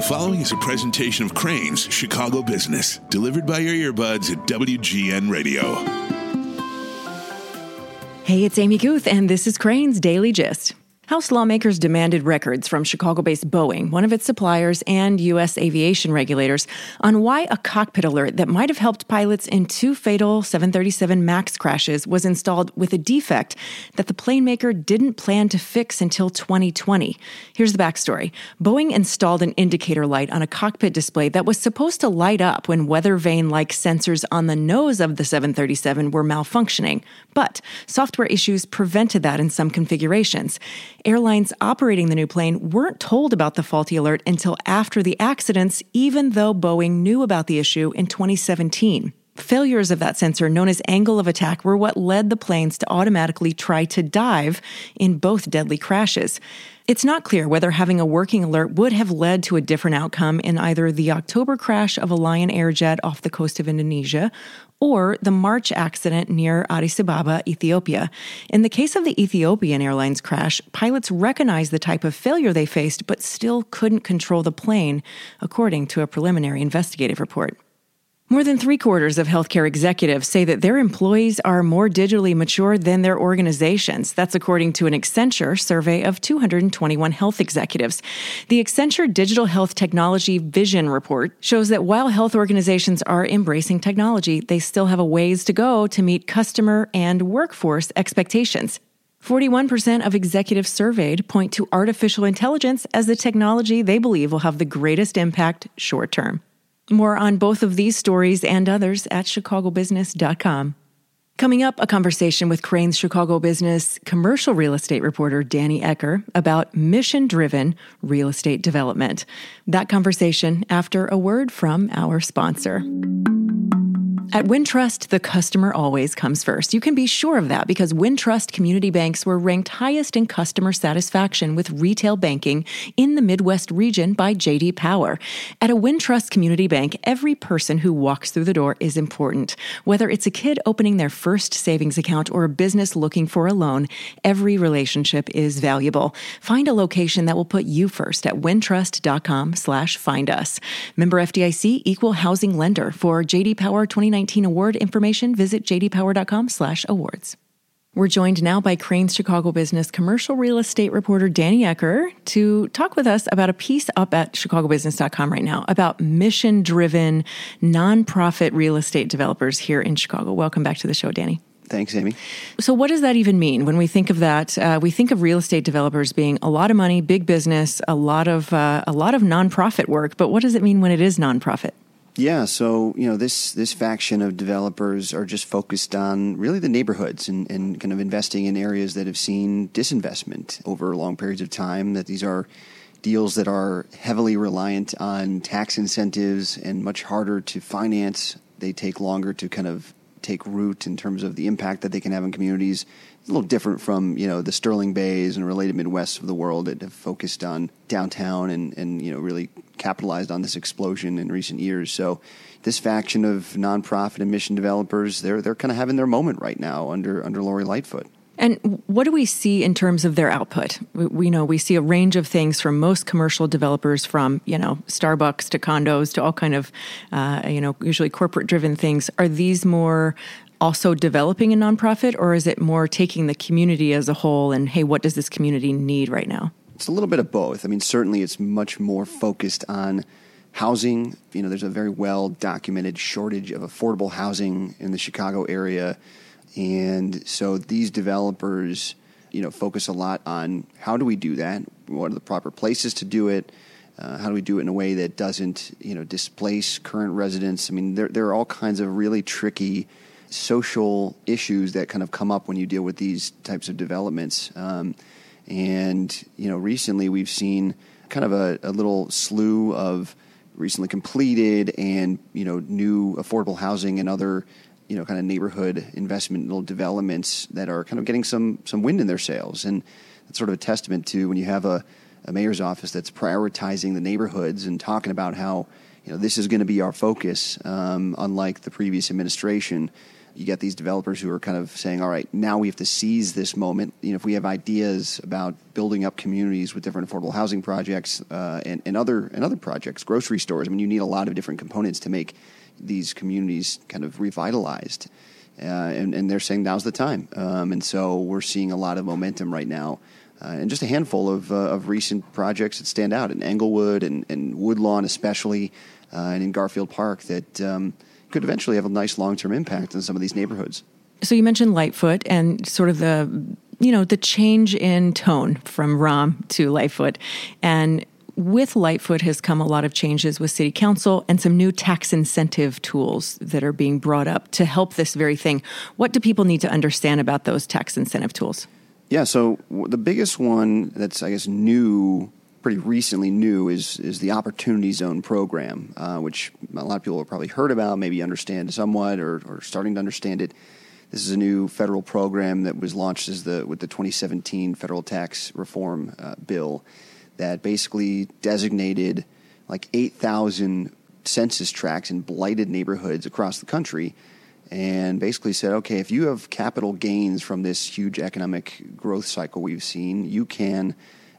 following is a presentation of Crane's Chicago Business, delivered by your earbuds at WGN Radio. Hey, it's Amy Guth, and this is Crane's Daily Gist. House lawmakers demanded records from Chicago-based Boeing, one of its suppliers, and U.S. aviation regulators on why a cockpit alert that might have helped pilots in 2 fatal 737 MAX crashes was installed with a defect that the plane maker didn't plan to fix until 2020. Here's the backstory. Boeing installed an indicator light on a cockpit display that was supposed to light up when weather vane-like sensors on the nose of the 737 were malfunctioning, but software issues prevented that in some configurations. Airlines operating the new plane weren't told about the faulty alert until after the accidents, even though Boeing knew about the issue in 2017. Failures of that sensor, known as angle of attack, were what led the planes to automatically try to dive in both deadly crashes. It's not clear whether having a working alert would have led to a different outcome in either the October crash of a Lion Air jet off the coast of Indonesia or the March accident near Addis Ababa, Ethiopia. In the case of the Ethiopian Airlines crash, pilots recognized the type of failure they faced but still couldn't control the plane, according to a preliminary investigative report. More than 3/4 of healthcare executives say that their employees are more digitally mature than their organizations. That's according to an Accenture survey of 221 health executives. The Accenture Digital Health Technology Vision Report shows that while health organizations are embracing technology, they still have a ways to go to meet customer and workforce expectations. 41% of executives surveyed point to artificial intelligence as the technology they believe will have the greatest impact short term. More on both of these stories and others at chicagobusiness.com. Coming up, a conversation with Crane's Chicago Business commercial real estate reporter Danny Ecker about mission-driven real estate development. That conversation after a word from our sponsor. At Wintrust, the customer always comes first. You can be sure of that because Wintrust community banks were ranked highest in customer satisfaction with retail banking in the Midwest region by J.D. Power. At a Wintrust community bank, every person who walks through the door is important. Whether it's a kid opening their first savings account or a business looking for a loan, every relationship is valuable. Find a location that will put you first at wintrust.com/find us. Member FDIC, equal housing lender. For J.D. Power 2019 award information, visit jdpower.com/awards. We're joined now by Crane's Chicago Business commercial real estate reporter Danny Ecker to talk with us about a piece up at chicagobusiness.com right now about mission-driven nonprofit real estate developers here in Chicago. Welcome back to the show, Danny. Thanks, Amy. So what does that even mean? When we think of that, we think of real estate developers being a lot of money, big business, a lot of nonprofit work. But what does it mean when it is nonprofit? Yeah, so, this faction of developers are just focused on really the neighborhoods and kind of investing in areas that have seen disinvestment over long periods of time, that these are deals that are heavily reliant on tax incentives and much harder to finance. They take longer to kind of take root in terms of the impact that they can have in communities. It's a little different from, the Sterling Bays and related Midwest of the world that have focused on downtown and really capitalized on this explosion in recent years. So this faction of nonprofit and mission developers, they're kind of having their moment right now under Lori Lightfoot. And what do we see in terms of their output? We see a range of things from most commercial developers, from, Starbucks to condos to all kind of, usually corporate-driven things. Are these more also developing a nonprofit, or is it more taking the community as a whole and, hey, what does this community need right now? It's a little bit of both. I mean, certainly it's much more focused on housing. There's a very well-documented shortage of affordable housing in the Chicago area. And so these developers, focus a lot on how do we do that? What are the proper places to do it? How do we do it in a way that doesn't, displace current residents? I mean, there are all kinds of really tricky social issues that kind of come up when you deal with these types of developments. Recently we've seen kind of a little slew of recently completed and, new affordable housing and other kind of neighborhood investment developments that are kind of getting some wind in their sails. And it's sort of a testament to when you have a mayor's office that's prioritizing the neighborhoods and talking about how, this is going to be our focus, unlike the previous administration. you get these developers who are kind of saying, all right, now we have to seize this moment. If we have ideas about building up communities with different affordable housing projects and other projects, grocery stores, you need a lot of different components to make these communities kind of revitalized. And they're saying now's the time. And so we're seeing a lot of momentum right now. And just a handful of recent projects that stand out in Englewood and Woodlawn especially, and in Garfield Park that could eventually have a nice long-term impact on some of these neighborhoods. So you mentioned Lightfoot and sort of the change in tone from Rahm to Lightfoot. And with Lightfoot has come a lot of changes with City Council and some new tax incentive tools that are being brought up to help this very thing. What do people need to understand about those tax incentive tools? Yeah, so the biggest one that's, I guess, pretty recently new is the Opportunity Zone program, which a lot of people have probably heard about, maybe understand somewhat or starting to understand it. This is a new federal program that was launched with the 2017 federal tax reform bill that basically designated like 8,000 census tracts in blighted neighborhoods across the country and basically said, okay, if you have capital gains from this huge economic growth cycle we've seen, you can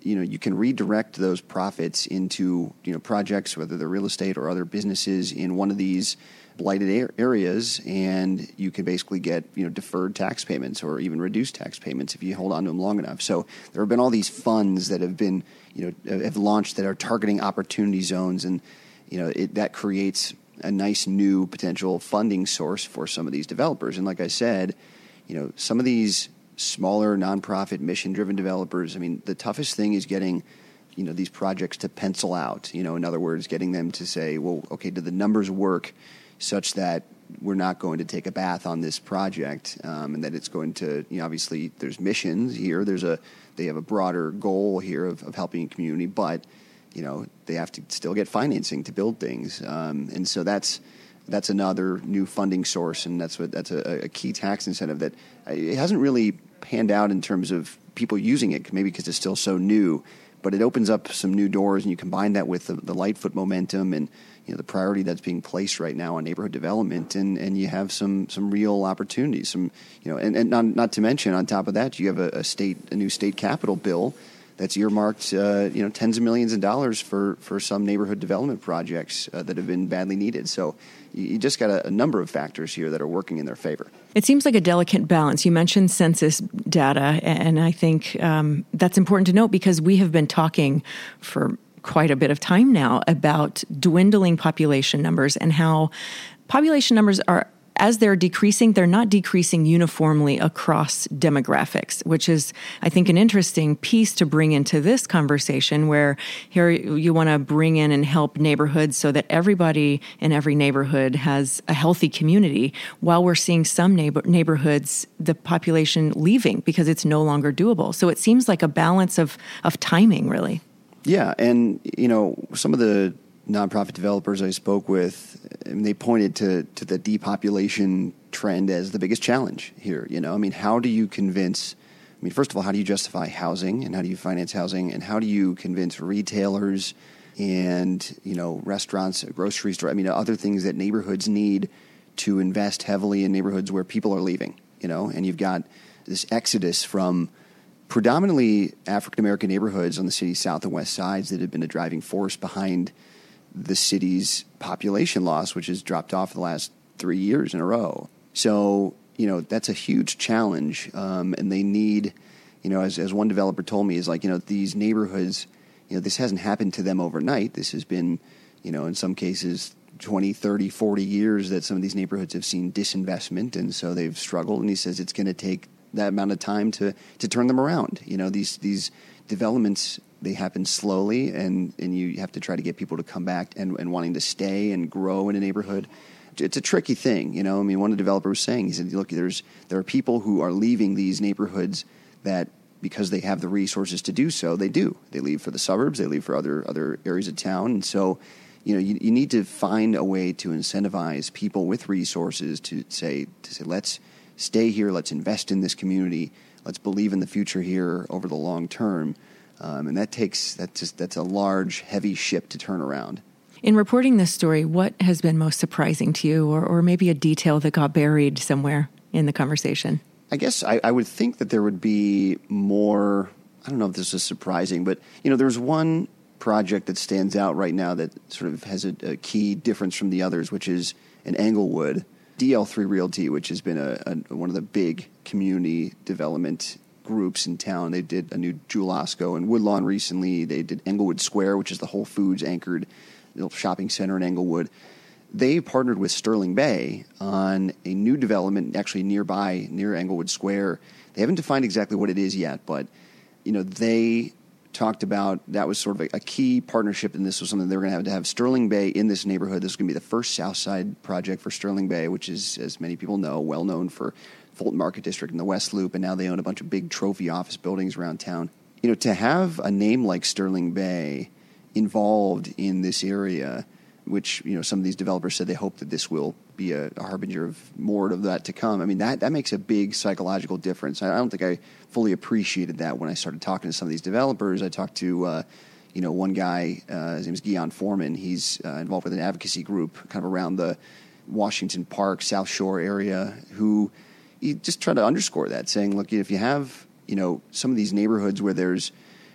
redirect those profits into, projects, whether they're real estate or other businesses in one of these blighted areas, and you can basically get, deferred tax payments or even reduced tax payments if you hold on to them long enough. So there have been all these funds that have been, have launched that are targeting opportunity zones, and, that creates a nice new potential funding source for some of these developers. And like I said, some of these smaller nonprofit mission-driven developers, the toughest thing is getting, these projects to pencil out. In other words, getting them to say, well, okay, do the numbers work such that we're not going to take a bath on this project, and that it's going to, obviously there's missions here. They have a broader goal here of helping a community, but they have to still get financing to build things, and so that's another new funding source, and that's a key tax incentive that it hasn't really panned out in terms of people using it, maybe because it's still so new, but it opens up some new doors, and you combine that with the Lightfoot momentum and the priority that's being placed right now on neighborhood development, and you have some real opportunities, and not to mention on top of that, you have a new state capital bill that's earmarked, tens of millions of dollars for some neighborhood development projects that have been badly needed. So you just got a number of factors here that are working in their favor. It seems like a delicate balance. You mentioned census data, and I think that's important to note because we have been talking for quite a bit of time now about dwindling population numbers and how population numbers are, as they're decreasing, they're not decreasing uniformly across demographics, which is, I think, an interesting piece to bring into this conversation where here you want to bring in and help neighborhoods so that everybody in every neighborhood has a healthy community, while we're seeing some neighborhoods, the population leaving because it's no longer doable. So it seems like a balance of timing, really. Yeah, and, some of the nonprofit developers I spoke with, they pointed to the depopulation trend as the biggest challenge here. How do you convince? First of all, how do you justify housing, and how do you finance housing, and how do you convince retailers and restaurants, grocery store, other things that neighborhoods need to invest heavily in neighborhoods where people are leaving. And you've got this exodus from predominantly African American neighborhoods on the city's south and west sides that have been a driving force behind the city's population loss, which has dropped off the last 3 years in a row. So, that's a huge challenge. And they need, as one developer told me, is like, these neighborhoods, this hasn't happened to them overnight. This has been, in some cases, 20, 30, 40 years that some of these neighborhoods have seen disinvestment. And so they've struggled. And he says it's going to take that amount of time to turn them around. These developments, they happen slowly, and you have to try to get people to come back and wanting to stay and grow in a neighborhood. It's a tricky thing, one of the developers was saying, he said, look, there are people who are leaving these neighborhoods that because they have the resources to do so, they do. They leave for the suburbs, they leave for other areas of town, and so you need to find a way to incentivize people with resources to say let's stay here, let's invest in this community, let's believe in the future here over the long term. And that's a large, heavy ship to turn around. In reporting this story, what has been most surprising to you, or maybe a detail that got buried somewhere? in the conversation? I guess I would think that there would be more. I don't know if this is surprising, but there's one project that stands out right now that sort of has a key difference from the others, which is in Englewood, DL3 Realty, which has been one of the big community development groups in town. They did a new Jewel Osco in Woodlawn recently. They did Englewood Square, which is the Whole Foods anchored little shopping center in Englewood. They partnered with Sterling Bay on a new development actually near Englewood Square. They haven't defined exactly what it is yet, but they talked about that was sort of a key partnership, and this was something they were going to have Sterling Bay in this neighborhood. This was going to be the first South Side project for Sterling Bay, which is, as many people know, well known for Fulton Market District and the West Loop, and now they own a bunch of big trophy office buildings around town. To have a name like Sterling Bay involved in this area, which some of these developers said they hope that this will be a harbinger of more of that to come. I mean, that makes a big psychological difference. I don't think I fully appreciated that when I started talking to some of these developers. I talked to one guy, his name is Guion Foreman. He's involved with an advocacy group kind of around the Washington Park, South Shore area, who he just tried to underscore that, saying, look, if you have some of these neighborhoods where there's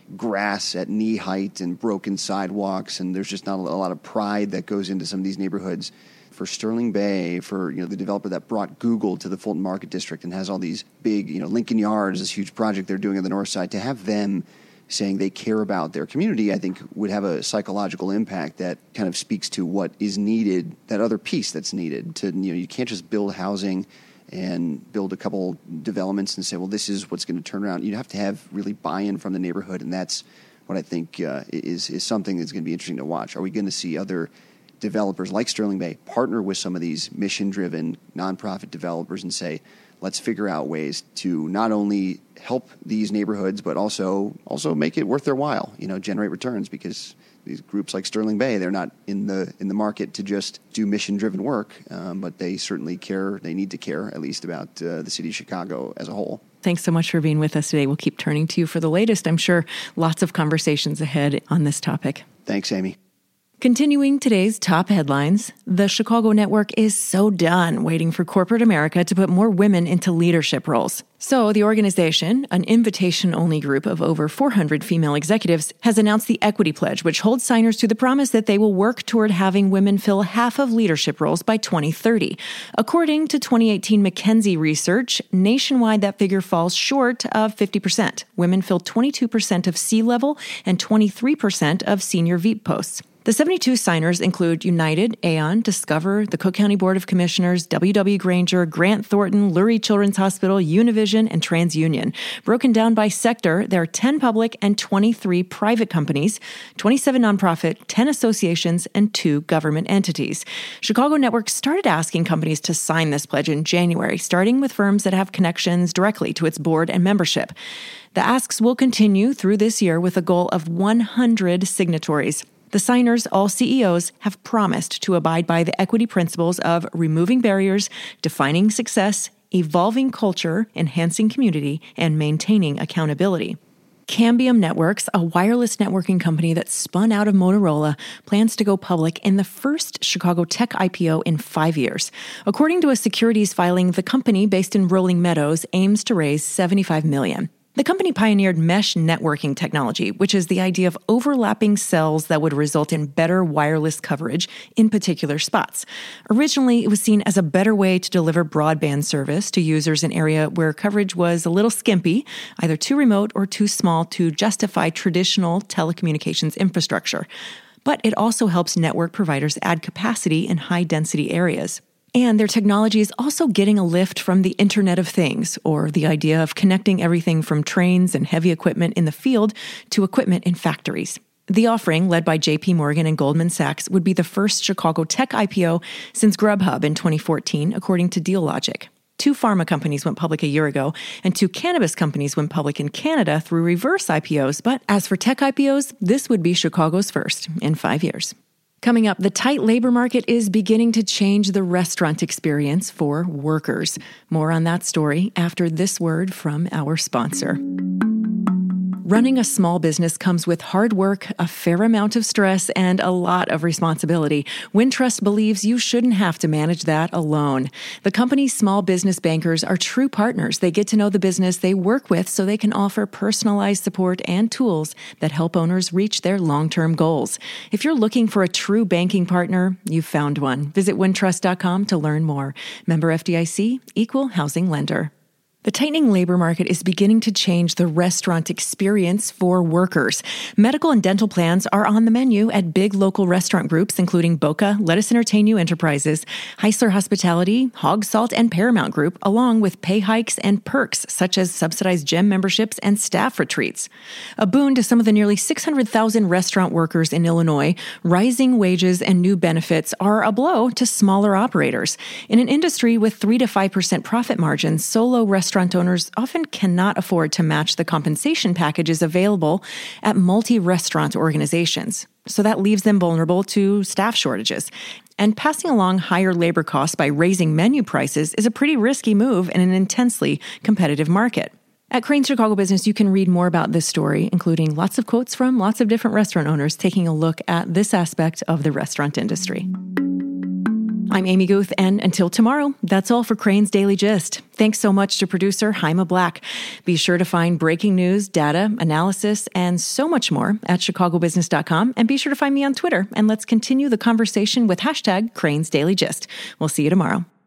grass at knee height and broken sidewalks, and there's just not a lot of pride that goes into some of these neighborhoods. For Sterling Bay, for the developer that brought Google to the Fulton Market District and has all these big, Lincoln Yards, this huge project they're doing on the north side, to have them saying they care about their community, I think would have a psychological impact that kind of speaks to what is needed, that other piece that's needed. To you can't just build housing and build a couple developments and say, well, this is what's going to turn around. You have to have really buy-in from the neighborhood, and that's what I think is something that's going to be interesting to watch. Are we going to see other developers like Sterling Bay partner with some of these mission-driven nonprofit developers and say, let's figure out ways to not only help these neighborhoods, but also make it worth their while, generate returns, because these groups like Sterling Bay, they're not in the market to just do mission-driven work, but they certainly care. They need to care, at least, about the city of Chicago as a whole. Thanks so much for being with us today. We'll keep turning to you for the latest. I'm sure lots of conversations ahead on this topic. Thanks, Amy. Continuing today's top headlines, the Chicago network is so done waiting for corporate America to put more women into leadership roles. So the organization, an invitation-only group of over 400 female executives, has announced the Equity Pledge, which holds signers to the promise that they will work toward having women fill half of leadership roles by 2030. According to 2018 McKinsey research, nationwide that figure falls short of 50%. Women fill 22% of C-level and 23% of senior VP posts. The 72 signers include United, Aon, Discover, the Cook County Board of Commissioners, W.W. Grainger, Grant Thornton, Lurie Children's Hospital, Univision, and TransUnion. Broken down by sector, there are 10 public and 23 private companies, 27 nonprofit, 10 associations, and 2 government entities. Chicago Network started asking companies to sign this pledge in January, starting with firms that have connections directly to its board and membership. The asks will continue through this year with a goal of 100 signatories. The signers, all CEOs, have promised to abide by the equity principles of removing barriers, defining success, evolving culture, enhancing community, and maintaining accountability. Cambium Networks, a wireless networking company that spun out of Motorola, plans to go public in the first Chicago tech IPO in 5 years. According to a securities filing, the company, based in Rolling Meadows, aims to raise $75 million. The company pioneered mesh networking technology, which is the idea of overlapping cells that would result in better wireless coverage in particular spots. Originally, it was seen as a better way to deliver broadband service to users in an area where coverage was a little skimpy, either too remote or too small to justify traditional telecommunications infrastructure. But it also helps network providers add capacity in high-density areas. And their technology is also getting a lift from the Internet of Things, or the idea of connecting everything from trains and heavy equipment in the field to equipment in factories. The offering, led by JP Morgan and Goldman Sachs, would be the first Chicago tech IPO since Grubhub in 2014, according to Dealogic. 2 pharma companies went public a year ago, and 2 cannabis companies went public in Canada through reverse IPOs. But as for tech IPOs, this would be Chicago's first in 5 years. Coming up, the tight labor market is beginning to change the restaurant experience for workers. More on that story after this word from our sponsor. Running a small business comes with hard work, a fair amount of stress, and a lot of responsibility. Wintrust believes you shouldn't have to manage that alone. The company's small business bankers are true partners. They get to know the business they work with so they can offer personalized support and tools that help owners reach their long-term goals. If you're looking for a true banking partner, you've found one. Visit wintrust.com to learn more. Member FDIC, Equal Housing Lender. The tightening labor market is beginning to change the restaurant experience for workers. Medical and dental plans are on the menu at big local restaurant groups, including Boca, Let Us Entertain You Enterprises, Heisler Hospitality, Hog Salt, and Paramount Group, along with pay hikes and perks such as subsidized gym memberships and staff retreats. A boon to some of the nearly 600,000 restaurant workers in Illinois, rising wages and new benefits are a blow to smaller operators. In an industry with 3 to 5% profit margins, solo restaurant owners often cannot afford to match the compensation packages available at multi-restaurant organizations. So that leaves them vulnerable to staff shortages. And passing along higher labor costs by raising menu prices is a pretty risky move in an intensely competitive market. At Crain's Chicago Business, you can read more about this story, including lots of quotes from lots of different restaurant owners taking a look at this aspect of the restaurant industry. I'm Amy Guth, and until tomorrow, that's all for Crain's Daily Gist. Thanks so much to producer Haima Black. Be sure to find breaking news, data, analysis, and so much more at chicagobusiness.com, and be sure to find me on Twitter, and let's continue the conversation with hashtag Crain's Daily Gist. We'll see you tomorrow.